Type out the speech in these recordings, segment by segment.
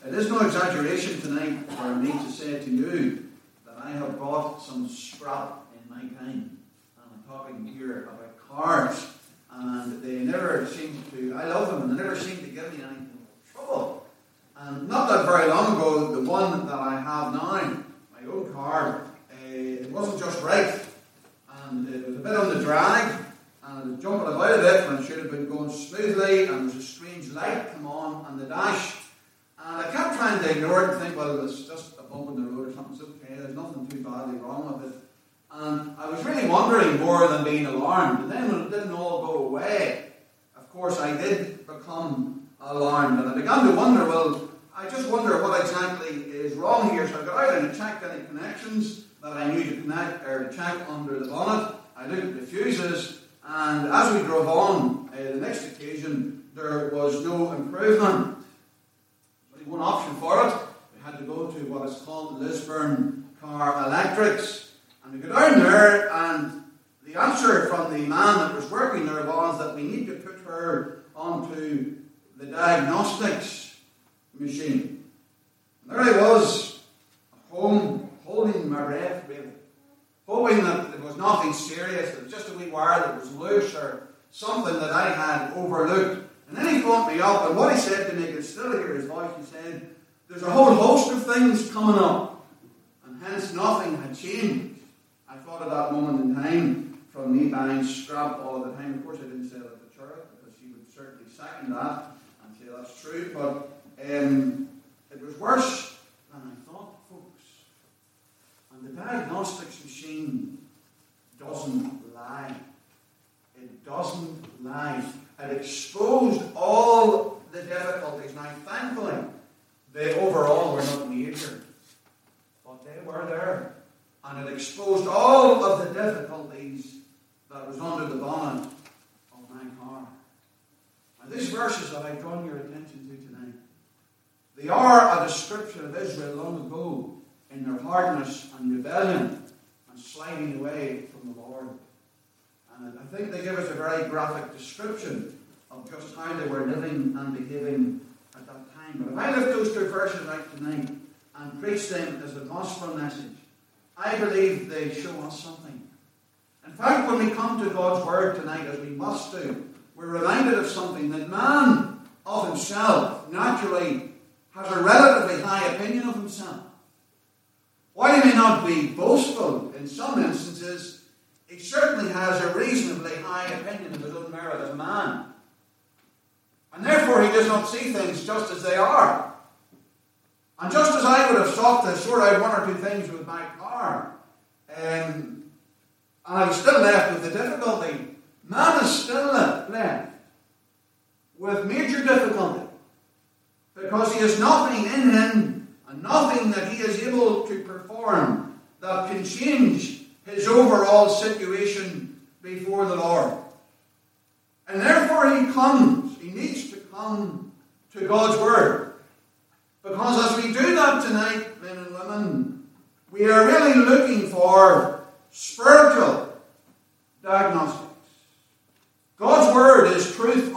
It is no exaggeration tonight for me to say to you that I have bought some scrap in my time. And I'm talking here about cars. And they never seem to, I love them, and they never seem to give me any trouble. And not that very long ago, the one that I have now, my old car, it wasn't just right. And it was a bit on the drag, and it was jumping about a bit when it should have been going smoothly, and there was a strange light come on the dash. And I kept trying to ignore it and think, well, it's just a bump in the road or something, it's okay, there's nothing too badly wrong with it. And I was really wondering more than being alarmed. And then when it didn't all go away, of course I did become alarmed. And I began to wonder, well, I just wonder what exactly is wrong here. So I got out and I checked any connections that I knew to connect or to check under the bonnet. I looked at the fuses, and as we drove on, the next occasion, there was no improvement. There's only one option for it. We had to go to what is called Lisburn Car Electrics. And we go down there, and the answer from the man that was working there was that we need to put her onto the diagnostics machine. And there I was, at home, holding my breath, really, hoping that it was nothing serious, it was just a wee wire that was loose or something that I had overlooked. And then he phoned me up, and what he said to me, I could still hear his voice, he said, there's a whole host of things coming up, and hence nothing had changed. I thought at that moment in time, from me buying scrap all the time, of course I didn't say that to Charlotte, because she would certainly second that and say that's true, but it was worse than I thought, folks. And the diagnostics machine doesn't lie. It doesn't lie. It exposed all the difficulties. Now, thankfully, they overall were not major, but they were there. And it exposed all of the difficulties that was under the bonnet of my car. And these verses that I've drawn your attention to tonight, they are a description of Israel long ago in their hardness and rebellion and sliding away from the Lord. And I think they give us a very graphic description of just how they were living and behaving at that time. But if I lift those two verses out tonight and preach them as a gospel message, I believe they show us something. In fact, when we come to God's Word tonight, as we must do, we're reminded of something, that man of himself naturally has a relatively high opinion of himself. While he may not be boastful in some instances, he certainly has a reasonably high opinion of his own merit as a man. And therefore he does not see things just as they are. And just as I would have sought to sort out one or two things with my car, and I was still left with the difficulty, man is still left with major difficulty, because he has nothing in him and nothing that he is able to perform that can change his overall situation before the Lord. And therefore he needs to come to God's Word. Because as we do that tonight, men and women, we are really looking for spiritual diagnostics. God's Word is truth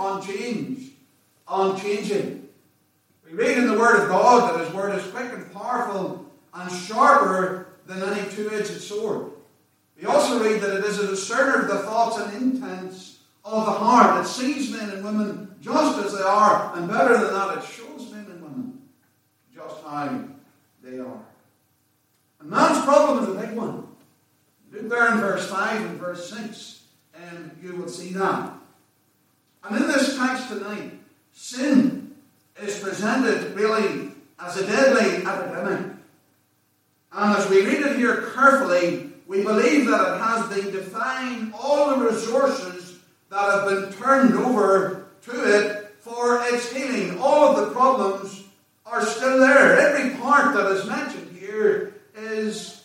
unchanging. We read in the Word of God that His Word is quick and powerful and sharper than any two-edged sword. We also read that it is a discerner of the thoughts and intents of the heart. It sees men and women just as they are, and better than that, it shows men and women just how they are. And man's problem is a big one. Look there in verse 5 and verse 6, and you will see that. And in this text tonight, sin is presented really as a deadly epidemic. And as we read it here carefully, we believe that it has been defying all the resources that have been turned over to it for its healing. All of the problems are still there. Every part that is mentioned here is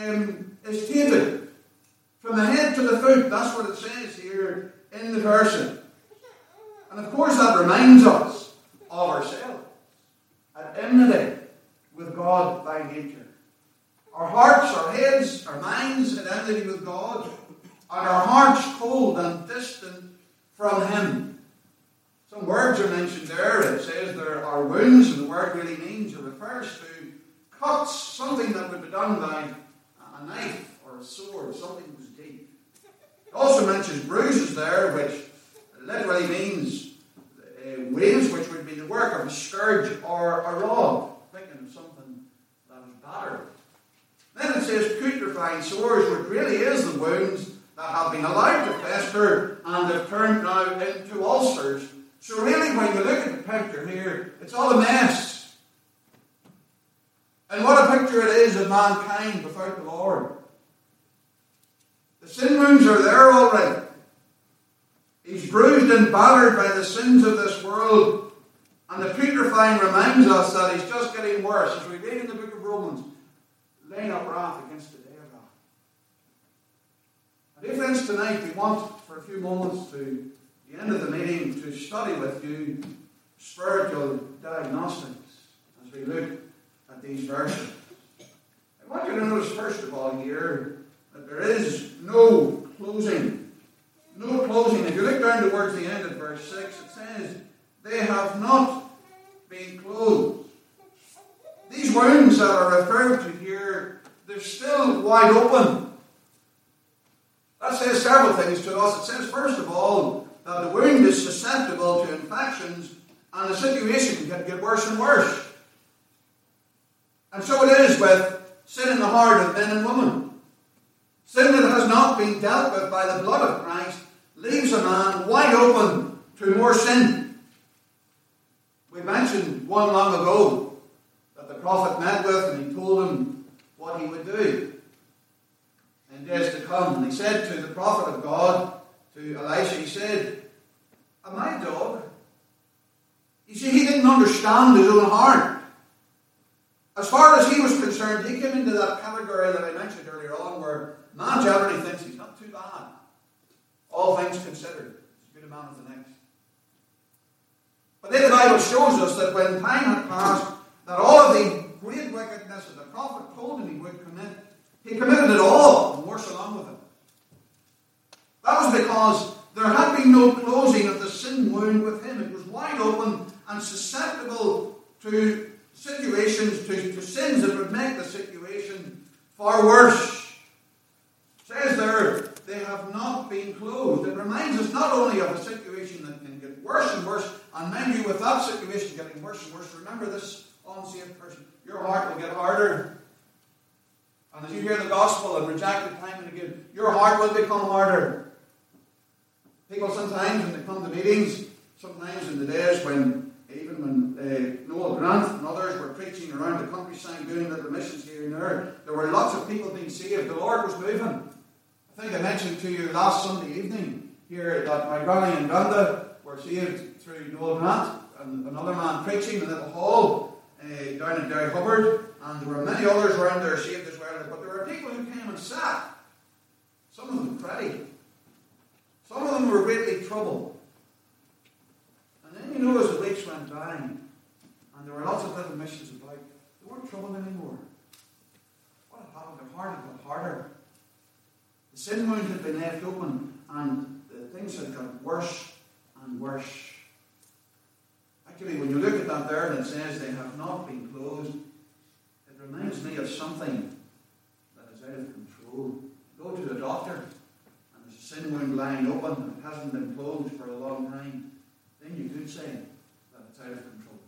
tainted. From the head to the foot, that's what it says here in the verse. And of course that reminds us of ourselves at enmity with God by nature. Our hearts, our heads, our minds at enmity with God, and our hearts cold and distant from Him. So Some words are mentioned there. It says there are wounds, and the word really means, it refers to cuts, something that would be done by a knife or a sword, something that was deep. It also mentions bruises there, which literally means wounds, which would be the work of a scourge or a rod, thinking of something that was battered. Then it says putrefying sores, which really is the wounds that have been allowed to fester and have turned now into ulcers. So really, when you look at the picture here, it's all a mess. And what a picture it is of mankind without the Lord. The sin wounds are there already. He's bruised and battered by the sins of this world. And the putrefying reminds us that he's just getting worse. As we read in the book of Romans, laying up wrath against the day of wrath. And dear friends, tonight we want for a few moments to the end of the meeting to study with you spiritual diagnostics as we look at these verses. I want you to notice first of all here that there is no closing. No closing. If you look down towards the end of verse 6, it says, they have not been closed. These wounds that are referred to here, they're still wide open. That says several things to us. It says, first of all, that the wound is susceptible to infections and the situation can get worse and worse. And so it is with sin in the heart of men and women. Sin that has not been dealt with by the blood of Christ leaves a man wide open to more sin. We mentioned one long ago that the prophet met with and he told him what he would do in days to come. And he said to the prophet of God, to Elisha, he said, am I a dog? You see, he didn't understand his own heart. As far as he was concerned, he came into that category that I mentioned earlier on, where man generally thinks he's not too bad. All things considered, as good a man as the next. But then the Bible shows us that when time had passed, that all of the great wickedness that the prophet told him he would commit, he committed it all, and worse along with it. That was because there had been no closing of the sin wound with him. It was wide open and susceptible to situations, to sins that would make the situation far worse. It says there, they have not been closed. It reminds us not only of a situation that can get worse and worse, and mind you, with that situation getting worse and worse, remember this unsaved person, your heart will get harder. And as you hear the gospel and reject it time and again, your heart will become harder. People sometimes, when they come to meetings, sometimes in the days when, even when Noel Grant and others were preaching around the countryside, doing little missions here and there were lots of people being saved. The Lord was moving. I think I mentioned to you last Sunday evening here that my granny and granda were saved through Noel Grant and another man preaching in a little hall down in Derry Hubbard, and there were many others around there saved as well. But there were people who came and sat. Some of them prayed. Some of them were greatly troubled. And then you know as the weeks went by, and there were lots of little missions about, they weren't troubled anymore. What had happened? Their heart had got harder. The sin wound had been left open, and the things had got worse and worse. Actually, when you look at that there and it says they have not been closed, it reminds me of something that is out of control. Go to the doctor, sin wound lying open and it hasn't been closed for a long time, then you could say that it's out of control.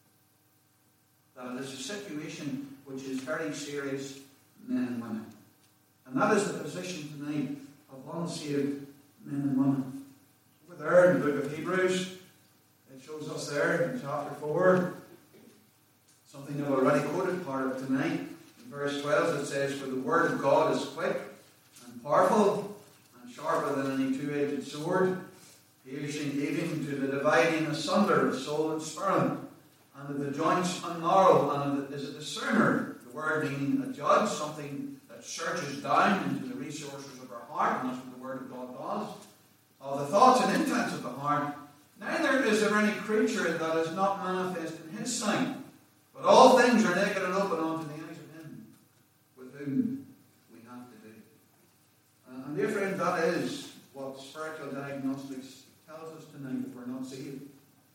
That it is a situation which is very serious, men and women. And that is the position tonight of unsaved men and women. Over there in the book of Hebrews, it shows us there in chapter 4, something I've already quoted part of tonight. In verse 12 it says, for the word of God is quick and powerful, sharper than any two-edged sword, piercing even to the dividing asunder of soul and spirit, and of the joints and marrow, and is a discerner, the word meaning a judge, something that searches down into the resources of our heart, and that's what the word of God does, of the thoughts and intents of the heart. Neither is there any creature that is not manifest in his sight, but all things are naked and open unto the eyes of him with whom we have to do. And dear friend, that is what spiritual diagnostics tells us tonight if we're not saved.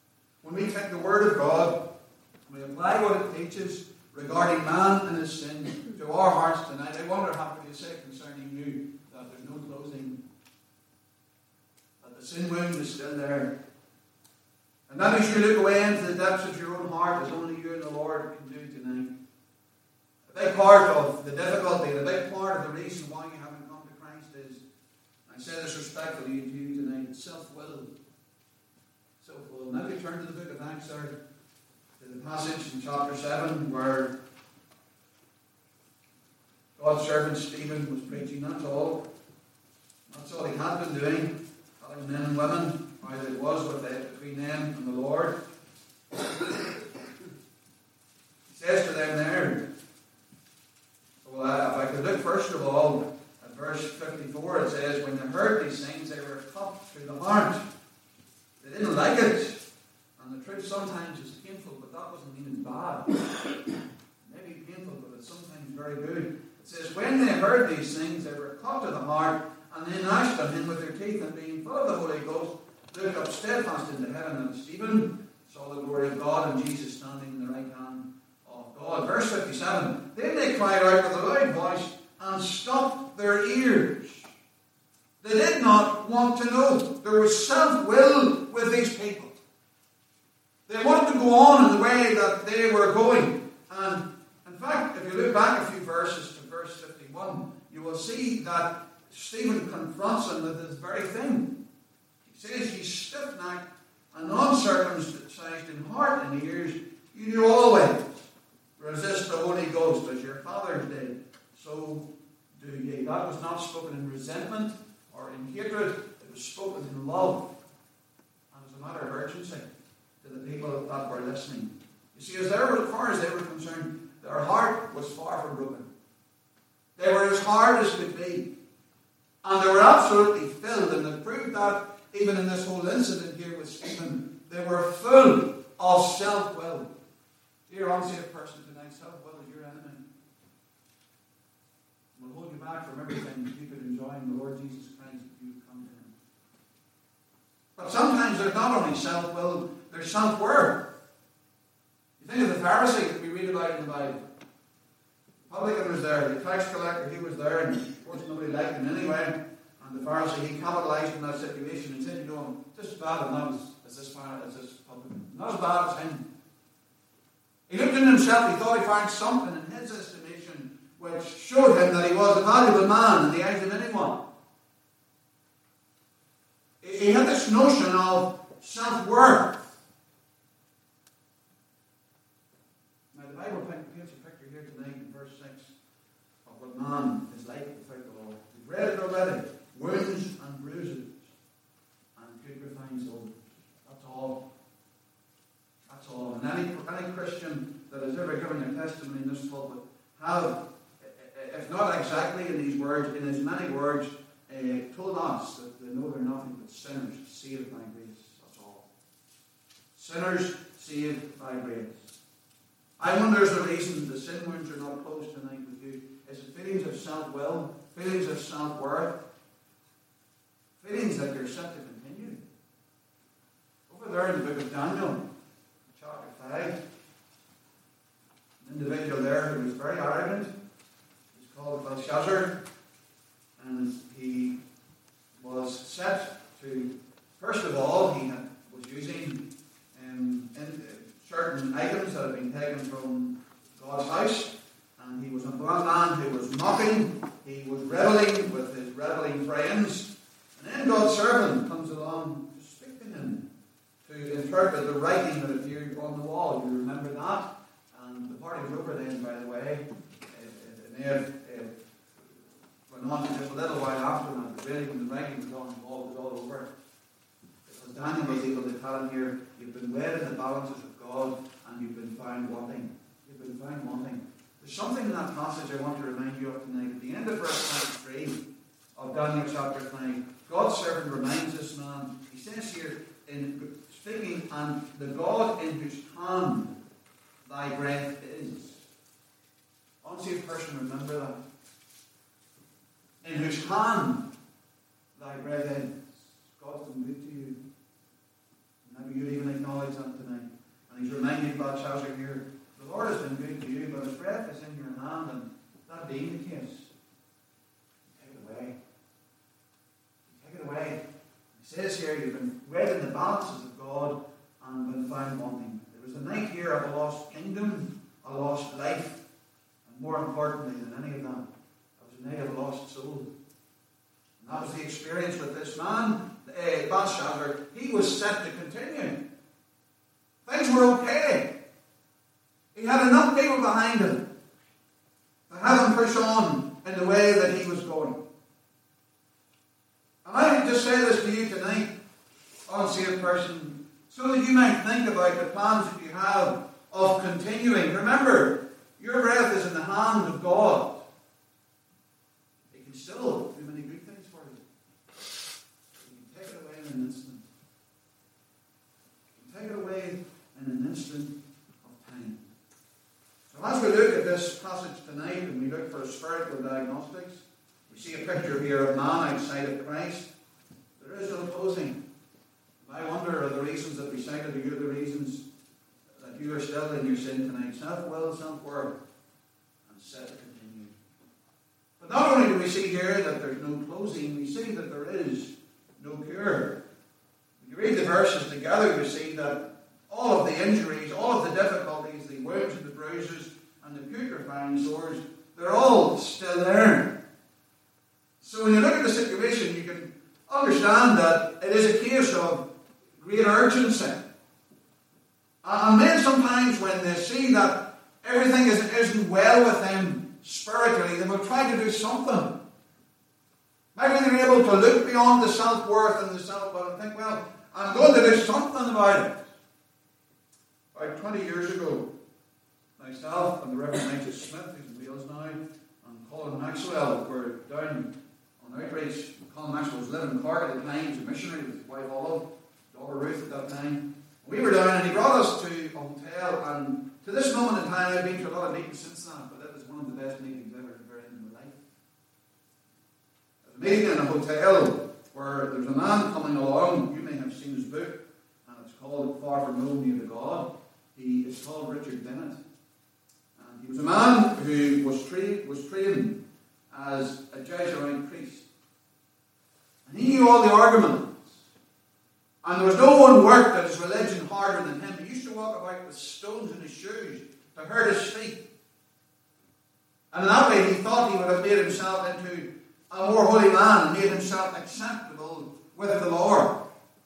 apply what it teaches regarding man and his sin to our hearts tonight. I wonder how could you say concerning you that there's no closing, that the sin wound is still there. And that as you look away into the depths of your own heart, as only you and the Lord can do tonight. A big part of the difficulty, and a big part of the reason why you haven't come to Christ is, I say this respectfully to you tonight, it's self-will. Self-will. Now we turn to the book of Acts there, to the passage in chapter 7 where God's servant Stephen was preaching. That's all. That's all he had been doing, telling men and women how it was between them and the Lord. He says to them there, well, if I could look first of all at verse 54, it says, when they heard these things, they were cut to the heart. They didn't like it. And the truth sometimes is painful, but that doesn't mean it's bad. Maybe painful, but it's sometimes very good. It says, when they heard these things, they were cut to the heart, and they gnashed on him with their teeth, and being full of the Holy Ghost, looked up steadfast into heaven, and Stephen saw the glory of God and Jesus standing in the right hand of God. Verse 57, then they cried out with a loud voice and stopped their ears. They did not want to know. There was self-will with these people. They wanted to go on in the way that they were going. And in fact, if you look back a few verses to verse 51, you will see that Stephen confronts them with this very thing. He says, ye stiff-necked and uncircumcised in heart and ears, you do always resist the Holy Ghost as your fathers did. So do ye. That was not spoken in resentment or in hatred. It was spoken in love. And as a matter of urgency to the people that were listening. You see, as far as they were concerned, their heart was far from broken. They were as hard as could be. And they were absolutely filled, and they proved that even in this whole incident here with Stephen, they were full of self-will. Dear unsaved person tonight, self-will is your enemy. It will hold you back from everything you could enjoy in the Lord Jesus Christ if you come to him. But sometimes there's not only self-will, there's self-worth. You think of the Pharisee that we read about in the Bible. The publican was there, the tax collector, he was there, and of course nobody liked him anyway. And the Pharisee, he capitalized on that situation and said, you know, just as bad as this publican. Not as bad as him. He looked in himself, he thought he found something in his estimation which showed him that he was a valuable man in the eyes of anyone. He had this notion of self-worth. Now the Bible paints a picture here tonight in verse 6 of what man is like without the Lord. We've read it already. Wounds and bruises and good refined souls. That's all. That's all. And any Christian that has ever given their testimony in this pulpit have, if not exactly in these words, in as many words, told us that they know they're nothing but sinners saved by grace. That's all. Sinners saved by grace. I wonder there's a reason the sin wounds are not closed tonight with you. Is it feelings of self-will, feelings of self-worth, feelings that you're set to continue? Over there in the book of Daniel, chapter 5, an individual there who was very arrogant. He's called Belshazzar, and he was set to, first of all, he was using certain items that had been taken from God's house, and he was a man who was mocking, he was reveling with his reveling friends, and then God's servant comes along to speak to him, to interpret the writing that appeared on the wall. You remember that? And the party was over then, by the way. It may have went on just a little while after that, but really when the writing was on the wall, it was all over. Because Daniel was able to tell him here, you've been weighed in the balances of God, and you've been found wanting. You've been found wanting. There's something in that passage I want to remind you of tonight. At the end of verse 23 of Daniel chapter 5, God's servant reminds this man, he says here, in speaking, and the God in whose hand thy breath is. Unsaved person, remember that. In whose hand thy breath is. God's been good to you. Maybe you'd even acknowledge that tonight. And he's reminding Belshazzar here, lost kingdom, a lost life, and more importantly than any of that, it was a night of a lost soul. And that was the experience with this man, Belshazzar. He was set to continue. Things were okay. He had enough people behind him to have him push on in the way that he was going. And I would just say this to you tonight, unsaved person, so that you might think about the plans that you have of continuing. Remember, your breath is in the hand of God. He can still do many good things for you. He can take it away in an instant. He can take it away in an instant of time. So as we look at this passage tonight and we look for spiritual diagnostics, we see a picture here of man outside of Christ. There is no closing. I wonder, are the reasons that we cited, are you the reasons that you are still in your sin tonight? Self-will, self-worth, and set to continue. But not only do we see here that there's no closing, we see that there is no cure. When you read the verses together, you see that all of the injuries, all of the difficulties, the wounds and the bruises, and the putrefying sores, they're all still there. So when you look at the situation, you can understand that it is a case of great urgency. And men sometimes, when they see that everything isn't well with them spiritually, they will try to do something. Maybe they're able to look beyond the self-worth and the self-will and think, well, I'm going to do something about it. About 20 years ago, myself and the Reverend Nigel Smith, who's in Wales now, and Colin Maxwell were down on outreach. Colin Maxwell was living in Cork at the time. He was a missionary with his wife Olive, daughter Ruth at that time. We were down and he brought us to a hotel, and to this moment in time I've been to a lot of meetings since that, but that was one of the best meetings I've ever been in my life. There was a meeting in a hotel where there's a man coming along. You may have seen his book, and it's called Far From Home, Near to God. He is called Richard Bennett. And he was a man who was trained as a Jesuit priest. And he knew all the arguments. And there was no one worked at his religion harder than him. He used to walk about with stones in his shoes to hurt his feet. And in that way he thought he would have made himself into a more holy man and made himself acceptable with the Lord.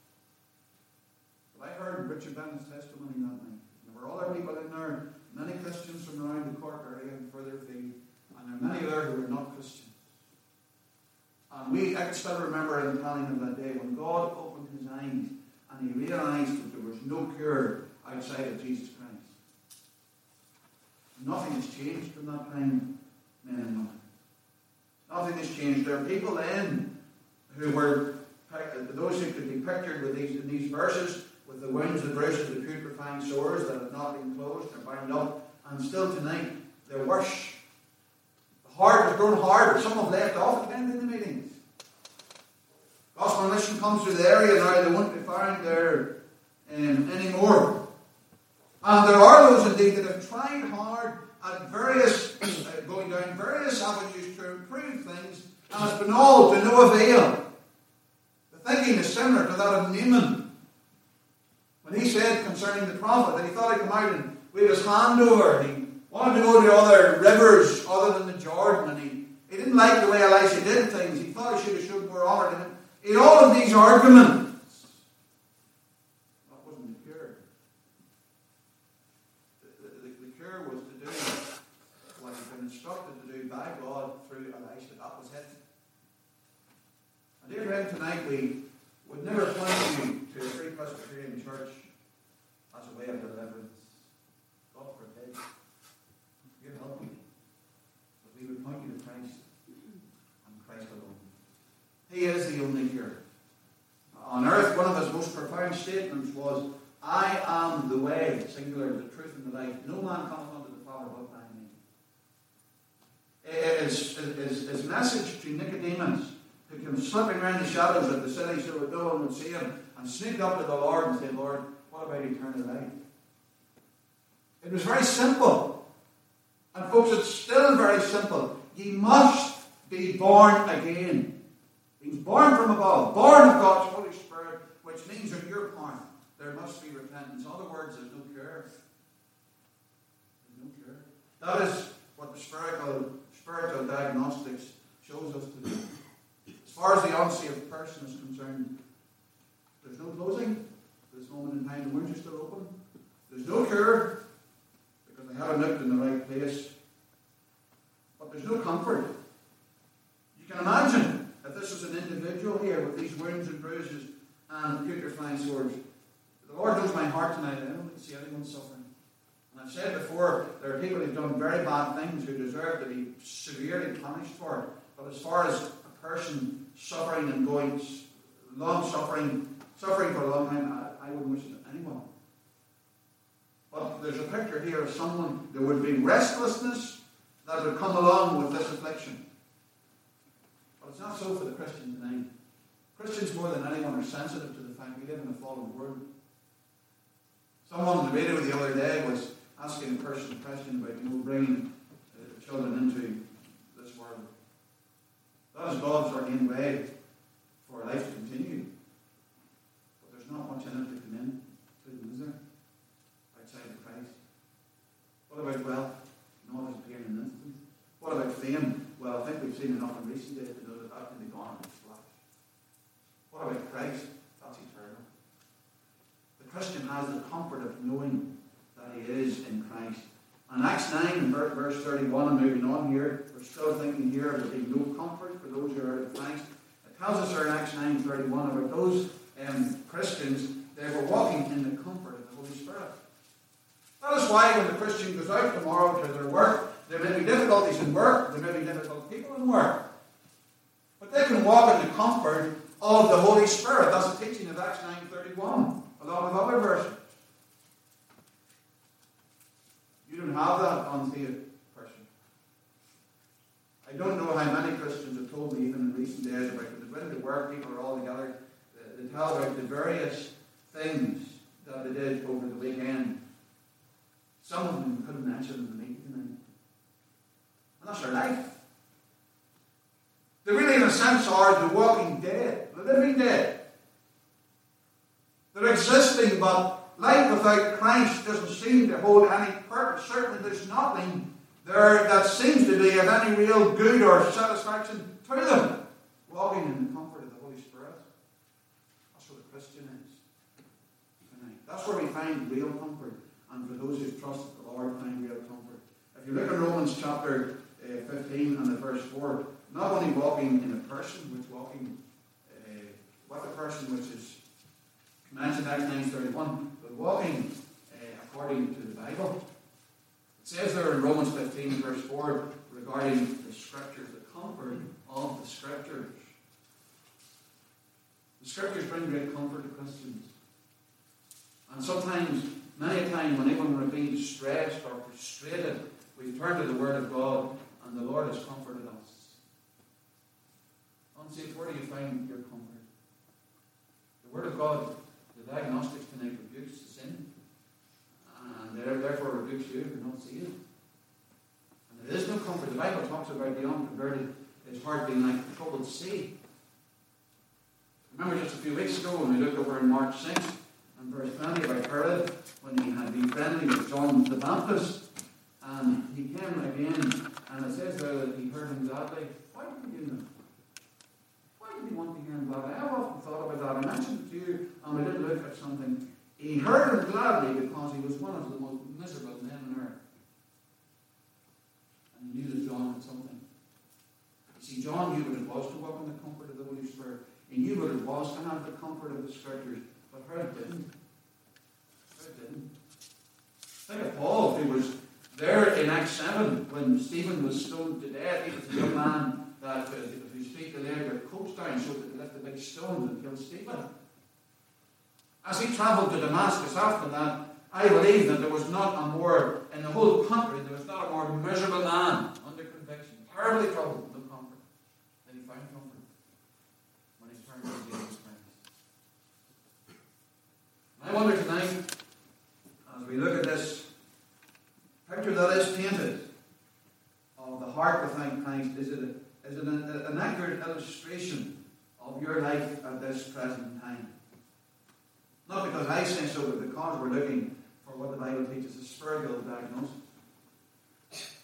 But I heard Richard Bennett's testimony that night. There were other people in there, many Christians from around the Cork area and further afield, and there were many there who were not Christians. And I can still remember in the telling of that day when God opened his eyes and he realized that there was no cure outside of Jesus Christ. Nothing has changed from that time, men and women. Nothing has changed. There are people then who were, those who could be pictured with in these verses, with the wounds, the bruises, the putrefying sores that have not been closed, they're bound up, and still tonight they're worse. The heart has grown harder. Some have left off again in the meetings. Gospel mission comes to the area now, they won't be found there anymore. And there are those indeed that have tried hard at going down various avenues to improve things, and it's been all to no avail. The thinking is similar to that of Naaman. When he said concerning the prophet that he thought he'd come out and wave his hand over, he wanted to go to other rivers other than the Jordan, and he didn't like the way Elisha did things. He thought he should have shown more honor to him. In all of these arguments, that wasn't the cure. The cure was to do what he'd been instructed to do by God through Elisha. That was it. And dear friend, tonight we would never point you to a Free Presbyterian Church as a way of deliverance. God forbid. You're helping. But we would point you to Christ and Christ alone. He is the only cure. On earth, one of his most profound statements was, I am the way, singular, the truth and the life. No man cometh unto the Father but by me. His message to Nicodemus, who came slipping around the shadows of the city so that no one would see him, and sneaked up to the Lord and said, Lord, what about eternal life? It was very simple. And folks, it's still very simple. Ye must be born again. He was born from above, born of God's Holy Spirit, which means on your part there must be repentance. In other words, there's no cure. That is what the spiritual diagnostics shows us to do. As far as the unsaved person is concerned, there's no closing at this moment in time. The wounds are still open. There's no cure because they haven't looked in the right place. But there's no comfort. You can imagine if this was an individual here with these wounds and bruises and putrefying sores. The Lord knows my heart tonight. I don't see anyone suffering. And I've said before, there are people who've done very bad things who deserve to be severely punished for it. But as far as a person suffering and going long suffering for a long time, I wouldn't wish it on anyone. But there's a picture here of someone, there would be restlessness that would come along with this affliction. But it's not so for the Christian tonight. Christians more than anyone are sensitive to the fact we live in a fallen world. Someone on the radio the other day was asking a person a question about bringing children into this world. That is God's ordained way for life to continue. But there's not much in it to come in to them, is there? Outside of Christ. What about wealth? No, there's appearing in an instant. What about fame? Well, I think we've seen enough in recent days to know that that can be gone in a flash. What about Christ? That's eternal. The Christian has the comfort of knowing that he is in Christ. And Acts 9, verse 31, and moving on here, we're still thinking here there will be no comfort for those who are out of Christ. It tells us here in Acts 9:31 about those Christians, they were walking in the comfort of the Holy Spirit. That is why when the Christian goes out tomorrow to their work, there may be difficulties in work, there may be difficult people in work. But they can walk in the comfort of the Holy Spirit. That's the teaching of Acts 9:31, along with other verses. You don't have that unsaved person. I don't know how many Christians have told me, even in recent days, about when they went to work, people are all together, they tell about the various things that they did over the weekend. Some of them couldn't mention in the meeting tonight. And that's their life. They really, in a sense, are the walking dead, the living dead. They're existing, but life without Christ doesn't seem to hold any purpose. Certainly there's nothing there that seems to be of any real good or satisfaction to them. Walking in the comfort of the Holy Spirit. That's what a Christian is. Tonight. That's where we find real comfort. And for those who trust the Lord, find real comfort. If you look at Romans chapter 15 and the verse 4, not only walking in a person, which walking with a person which is mentioned in Acts 9:31, but walking according to the Bible. It says there in Romans 15 verse 4 regarding the Scriptures, the comfort of the Scriptures. The Scriptures bring great comfort to Christians. And sometimes, many a time, when we're being stressed or frustrated, we turn to the Word of God and the Lord has comforted us. Unsaved, where do you find your comfort? The Word of God, the diagnostics tonight, rebukes the sin. And therefore rebukes you if you're not saved. And there is no comfort. The Bible talks about the unconverted, his heart being like a troubled sea. Remember just a few weeks ago when we looked over in Mark 6 and verse 20 about Herod, when he had been friendly with John the Baptist. And he came again, and it says there that he heard him gladly. Why did he do that? Why did he want to hear him gladly? I've often thought about that. I mentioned it to you, and we did look at something. He heard him gladly because he was one of the most miserable men on earth. And he knew that John had something. You see, John knew what it was to walk in the comfort of the Holy Spirit. He knew what it was to have the comfort of the Scriptures. But Herod didn't. Herod didn't. Think of Paul, who was there in Acts 7 when Stephen was stoned to death. He was the young man that whose feet the leg were coaxed down so that they left the big stones and killed Stephen. As he travelled to Damascus after that, I believe that there was not a more, in the whole country, there was not a more miserable man under conviction, terribly troubled, no comfort. Then he found comfort when he turned to Jesus Christ. I wonder tonight, as we look at this picture that is painted of the heart without Christ, is it an accurate illustration of your life at this present time? Not because I say so, but because we're looking for what the Bible teaches, a spiritual diagnosis.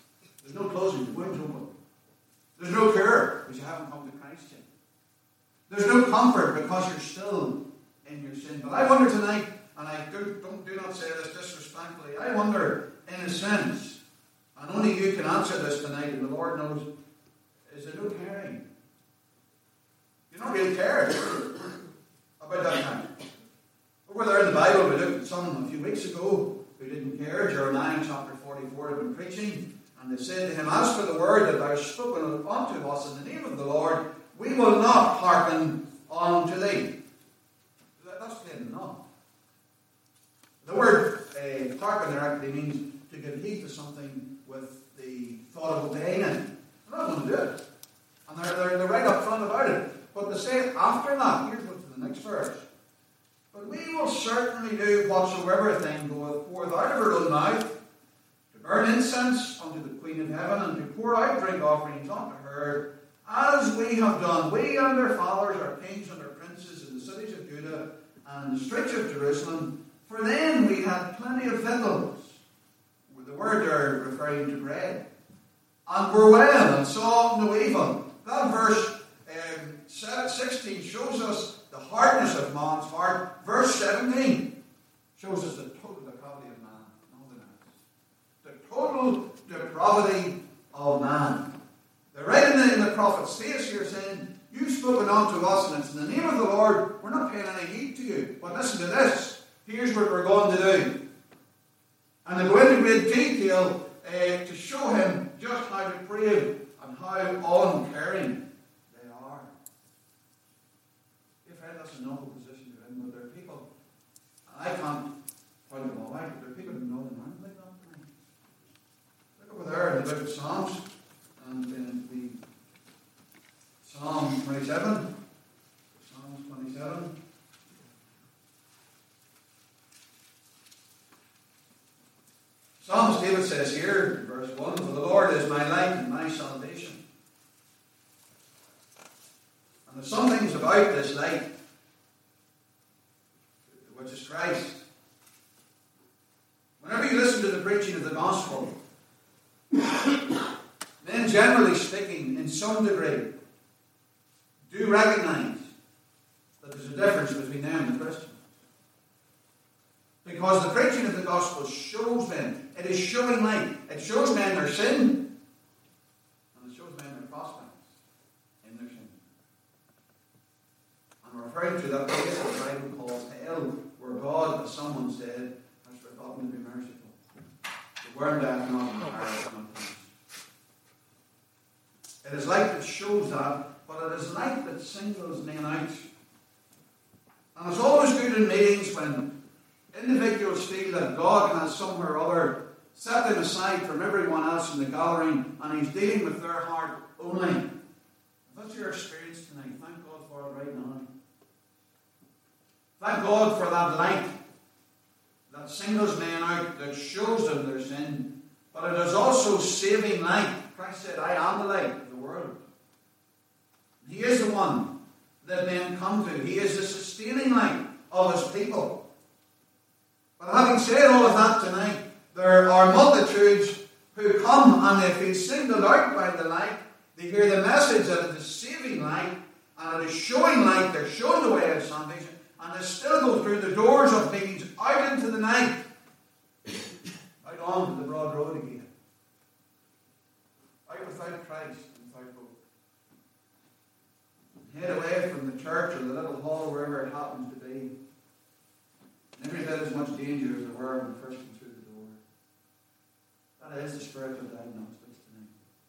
you, the wound's open. There's no cure because you haven't come to Christ yet. There's no comfort because you're still in your sin. But I wonder tonight, and I do not say this disrespectfully, I wonder in a sense, and only you can answer this tonight, and the Lord knows, is there no caring? You don't really care about that time. Over there in the Bible, we looked at someone a few weeks ago who didn't care. Jeremiah chapter 44 had been preaching, and they said to him, as for the word that thou hast spoken unto us in the name of the Lord, we will not hearken unto thee. That's plain enough. The word hearken there actually means to give heed to something with the thought of obeying it. They're not going to do it. And they're right up front about it. But they say after that, here's what's in the next verse. But we will certainly do whatsoever thing goeth forth out of our own mouth, to burn incense unto the Queen of Heaven, and to pour out drink offerings unto her, as we have done, we and our fathers, our kings and our princes, in the cities of Judah and in the streets of Jerusalem. For then we had plenty of victuals. The word there referring to bread. And were well, and saw no evil. That verse 16 shows us the hardness of man's heart. Verse 17 shows us the total depravity of man. Nothing else. The total depravity of man. They're right in the prophet's face here saying, you've spoken unto us, and it's in the name of the Lord. We're not paying any heed to you. But listen to this. Here's what we're going to do. And they go into great detail to show him just how depraved and how uncaring they are. If I had that's an awful position to him, but there are people, and I can't point them all out, but there are people who know them aren't like that. Look over there in the book of Psalms, and in the Psalm 27. Psalms 27. Psalms David says here, in verse 1, for the Lord is my light and my salvation. And there's some things about this light, which is Christ. Whenever you listen to the preaching of the gospel, men generally speaking, in some degree, do recognize that there's a difference between them and the Christians. Because the preaching of the gospel shows men, it is showing light. It shows men their sin, and it shows men their prospects in their sin. I'm referring to that place that the Bible calls hell, where God, as someone said, has forgotten to be merciful. The worm doth not, and the fire doth not quench. It is light that shows that, but it is light that singles men out. And it's always good in meetings when individuals feel that God has somewhere or other set them aside from everyone else in the gathering, and He's dealing with their heart only. If that's your experience tonight, thank God for it right now. Thank God for that light that singles men out, that shows them their sin. But it is also saving light. Christ said, I am the light of the world. He is the one that men come to. He is the sustaining light of His people. But having said all of that tonight, there are multitudes who come and they feel singled out by the light. They hear the message that it is saving light and it is showing light. They're shown the way of salvation, and they still go through the doors of meetings out into the night, out onto the broad road again, out without Christ and without hope. Head away from the church or the little hall, wherever it happens to be. Every bit as much danger as there were when we first came through the door. That is the spiritual diagnostics tonight.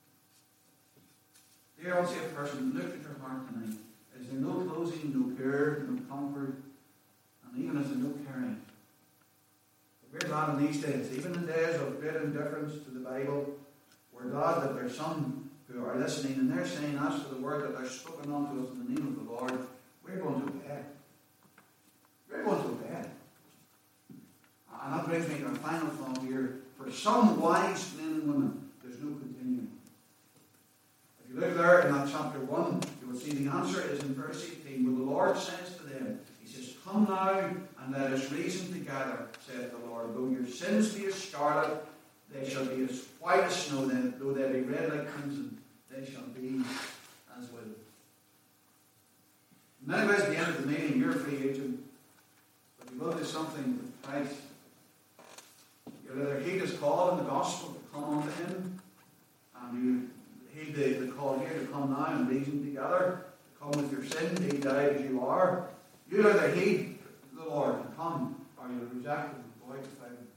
Dear unsaved person, look at your heart tonight. Is there no closing, no cure, no comfort, and even is there no caring? We're glad in these days, even in days of great indifference to the Bible, we're glad that there's some who are listening and they're saying, as for the word that they're spoken unto us in the name of the Lord, we're going to obey. We're going to obey. And that brings me to our final thought here. For some wise men and women, there's no continuing. If you look there in that chapter 1, you will see the answer is in verse 18, where the Lord says to them, He says, come now and let us reason together, saith the Lord. Though your sins be as scarlet, They shall be as white as snow, though they be red like crimson, they shall be as wool. In many ways, at the end of the meeting, you're a free agent, but you will do something with Christ. You'll either heed his call in the gospel to come unto him, and you heed the call here to come now and reason together, to come with your sin, be died as you are. You'll either heed the Lord and come, or you'll reject him and go out without him.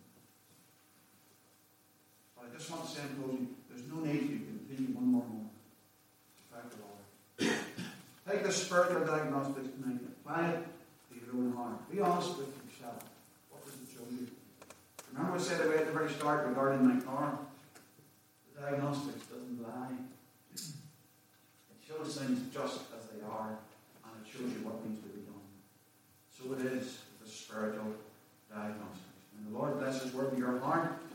But I just want to say in closing, there's no need for you to continue one more moment. Without the Lord. Take the spiritual diagnostics tonight and apply it to your own heart. Be honest with yourself. What does it show you? Remember I said at the very start regarding my car? The diagnostics doesn't lie. It shows things just as they are, and it shows you what needs to be done. So it is with the spiritual diagnostics. And the Lord bless his word in your heart.